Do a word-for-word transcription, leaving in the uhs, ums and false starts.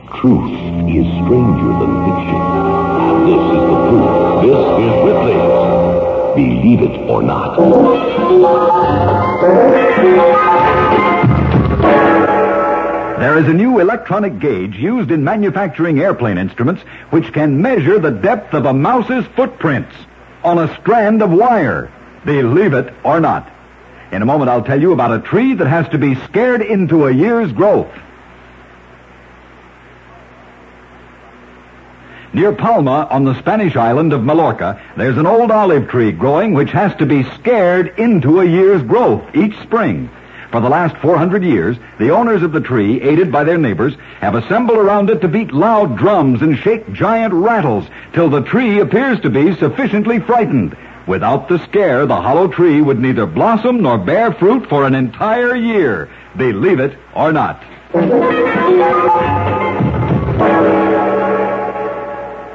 Truth is stranger than fiction. And this is the proof. This is Ripley's Believe It or Not. There is a new electronic gauge used in manufacturing airplane instruments which can measure the depth of a mouse's footprints on a strand of wire. Believe it or not. In a moment, I'll tell you about a tree that has to be scared into a year's growth. Near Palma, on the Spanish island of Mallorca, there's an old olive tree growing which has to be scared into a year's growth each spring. For the last four hundred years, the owners of the tree, aided by their neighbors, have assembled around it to beat loud drums and shake giant rattles till the tree appears to be sufficiently frightened. Without the scare, the hollow tree would neither blossom nor bear fruit for an entire year. Believe it or not.